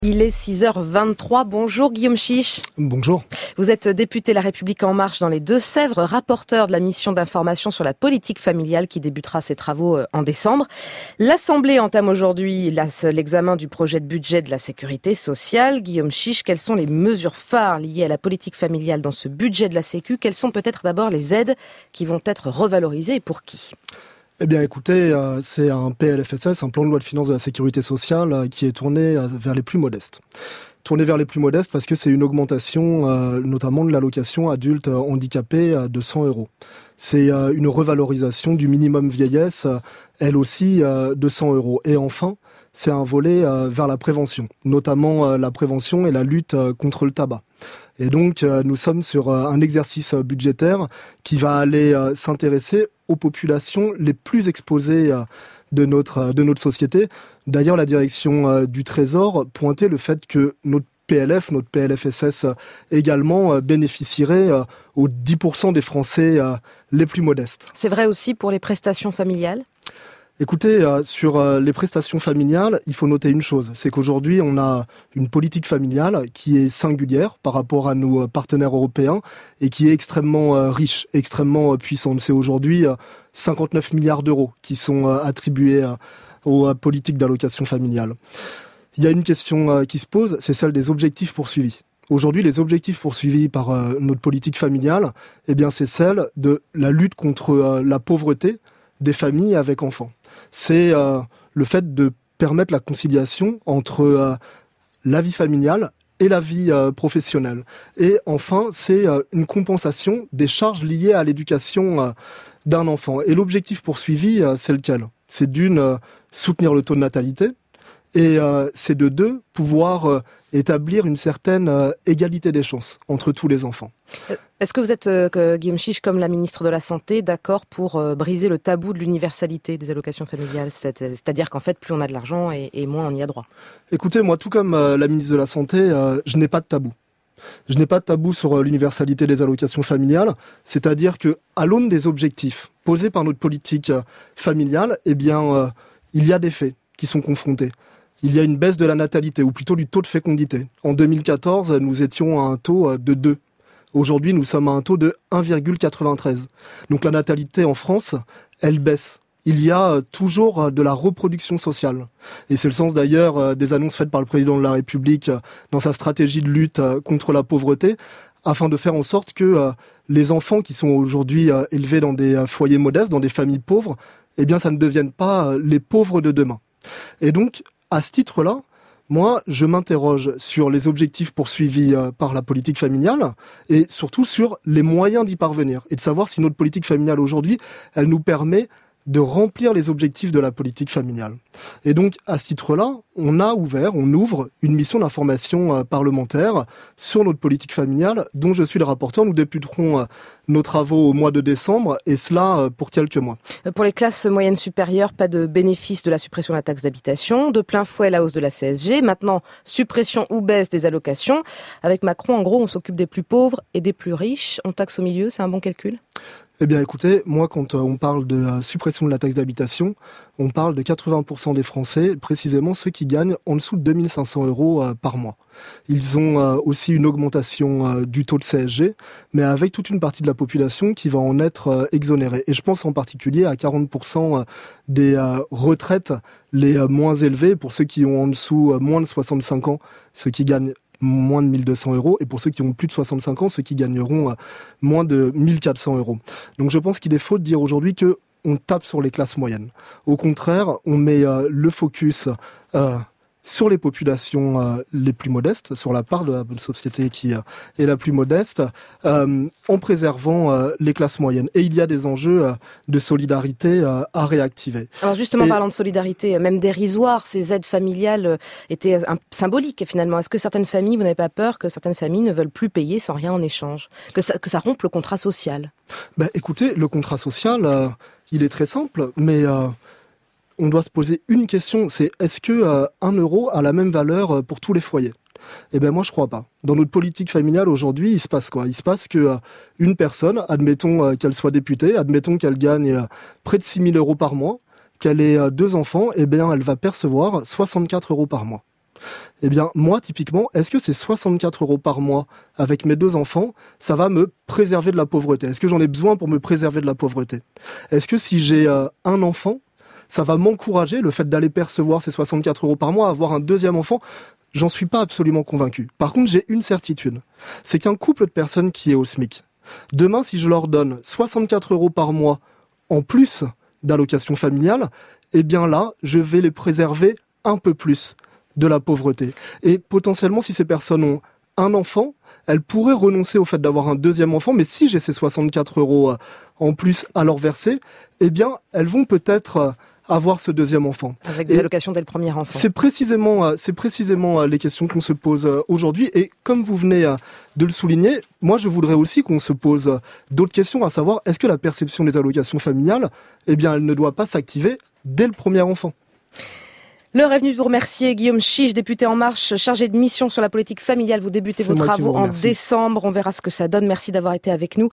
Il est 6h23. Bonjour Guillaume Chiche. Bonjour. Vous êtes député La République En Marche dans les Deux-Sèvres, rapporteur de la mission d'information sur la politique familiale qui débutera ses travaux en décembre. L'Assemblée entame aujourd'hui l'examen du projet de budget de la sécurité sociale. Guillaume Chiche, quelles sont les mesures phares liées à la politique familiale dans ce budget de la Sécu ? Quelles sont peut-être d'abord les aides qui vont être revalorisées et pour qui ? Eh bien écoutez, c'est un PLFSS, un plan de loi de finances de la sécurité sociale qui est tourné vers les plus modestes. Tourné vers les plus modestes parce que c'est une augmentation notamment de l'allocation adulte handicapé de 100 €. C'est une revalorisation du minimum vieillesse, elle aussi de 100 €. Et enfin, c'est un volet vers la prévention, notamment la prévention et la lutte contre le tabac. Et donc, nous sommes sur un exercice budgétaire qui va aller s'intéresser aux populations les plus exposées de notre société. D'ailleurs, la direction du Trésor pointait le fait que notre PLFSS également bénéficierait aux 10% des Français les plus modestes. C'est vrai aussi pour les prestations familiales ? Écoutez, sur les prestations familiales, il faut noter une chose, c'est qu'aujourd'hui, on a une politique familiale qui est singulière par rapport à nos partenaires européens et qui est extrêmement riche, extrêmement puissante. C'est aujourd'hui 59 milliards d'euros qui sont attribués aux politiques d'allocation familiale. Il y a une question qui se pose, c'est celle des objectifs poursuivis. Aujourd'hui, les objectifs poursuivis par notre politique familiale, eh bien, c'est celle de la lutte contre la pauvreté des familles avec enfants. C'est le fait de permettre la conciliation entre la vie familiale et la vie professionnelle. Et enfin, c'est une compensation des charges liées à l'éducation d'un enfant. Et l'objectif poursuivi, c'est lequel ? C'est d'une, soutenir le taux de natalité, et c'est de deux, pouvoir établir une certaine égalité des chances entre tous les enfants. Est-ce que vous êtes, Guillaume Chiche, comme la ministre de la Santé, d'accord pour briser le tabou de l'universalité des allocations familiales ? C'est-à-dire qu'en fait, plus on a de l'argent et moins on y a droit. Écoutez, moi, tout comme la ministre de la Santé, je n'ai pas de tabou. Je n'ai pas de tabou sur l'universalité des allocations familiales, c'est-à-dire que, à l'aune des objectifs posés par notre politique familiale, eh bien, il y a des faits qui sont confrontés. Il y a une baisse de la natalité, ou plutôt du taux de fécondité. En 2014, nous étions à un taux de 2. Aujourd'hui, nous sommes à un taux de 1,93. Donc la natalité en France, elle baisse. Il y a toujours de la reproduction sociale. Et c'est le sens d'ailleurs des annonces faites par le président de la République dans sa stratégie de lutte contre la pauvreté, afin de faire en sorte que les enfants qui sont aujourd'hui élevés dans des foyers modestes, dans des familles pauvres, eh bien ça ne devienne pas les pauvres de demain. Et donc, à ce titre-là, moi, je m'interroge sur les objectifs poursuivis par la politique familiale et surtout sur les moyens d'y parvenir et de savoir si notre politique familiale aujourd'hui, elle nous permet de remplir les objectifs de la politique familiale. Et donc, à ce titre-là, on ouvre une mission d'information parlementaire sur notre politique familiale, dont je suis le rapporteur. Nous débuterons nos travaux au mois de décembre, et cela pour quelques mois. Pour les classes moyennes supérieures, pas de bénéfice de la suppression de la taxe d'habitation, de plein fouet la hausse de la CSG, maintenant suppression ou baisse des allocations. Avec Macron, en gros, on s'occupe des plus pauvres et des plus riches. On taxe au milieu, c'est un bon calcul ? Eh bien écoutez, moi quand on parle de suppression de la taxe d'habitation, on parle de 80% des Français, précisément ceux qui gagnent en dessous de 2500 € par mois. Ils ont aussi une augmentation du taux de CSG, mais avec toute une partie de la population qui va en être exonérée. Et je pense en particulier à 40% des retraites les moins élevées, pour ceux qui ont en dessous moins de 65 ans, ceux qui gagnent moins de 1200 €, et pour ceux qui ont plus de 65 ans, ceux qui gagneront moins de 1400 €. Donc je pense qu'il est faux de dire aujourd'hui que on tape sur les classes moyennes. Au contraire, on met le focus sur les populations les plus modestes, sur la part de la société qui est la plus modeste, en préservant les classes moyennes. Et il y a des enjeux de solidarité à réactiver. Alors justement, parlant de solidarité, même dérisoire, ces aides familiales étaient symboliques finalement. Est-ce que certaines familles, vous n'avez pas peur que certaines familles ne veulent plus payer sans rien en échange ? Que ça rompe le contrat social ? Écoutez, le contrat social, il est très simple, mais on doit se poser une question, c'est est-ce que 1 € a la même valeur pour tous les foyers ? Eh bien moi je crois pas. Dans notre politique familiale aujourd'hui, il se passe quoi ? Il se passe que une personne, admettons qu'elle soit députée, admettons qu'elle gagne près de 6 000 € par mois, qu'elle ait 2 enfants, eh bien elle va percevoir 64 € par mois. Eh bien, moi, typiquement, est-ce que ces 64 € par mois avec mes 2 enfants, ça va me préserver de la pauvreté? Est-ce que j'en ai besoin pour me préserver de la pauvreté? Est-ce que si j'ai un enfant, ça va m'encourager, le fait d'aller percevoir ces 64 € par mois, avoir un deuxième enfant? J'en suis pas absolument convaincu. Par contre, j'ai une certitude. C'est qu'un couple de personnes qui est au SMIC, demain, si je leur donne 64 € par mois en plus d'allocation familiale, eh bien là, je vais les préserver un peu plus de la pauvreté. Et potentiellement, si ces personnes ont un enfant, elles pourraient renoncer au fait d'avoir un deuxième enfant, mais si j'ai ces 64 € en plus à leur verser, eh bien, elles vont peut-être avoir ce deuxième enfant. Avec des allocations dès le premier enfant. C'est précisément les questions qu'on se pose aujourd'hui. Et comme vous venez de le souligner, moi je voudrais aussi qu'on se pose d'autres questions, à savoir, est-ce que la perception des allocations familiales, eh bien, elle ne doit pas s'activer dès le premier enfant? L'heure est venue de vous remercier, Guillaume Chiche, député En Marche, chargé de mission sur la politique familiale. Vous débutez vos travaux en décembre. On verra ce que ça donne. Merci d'avoir été avec nous.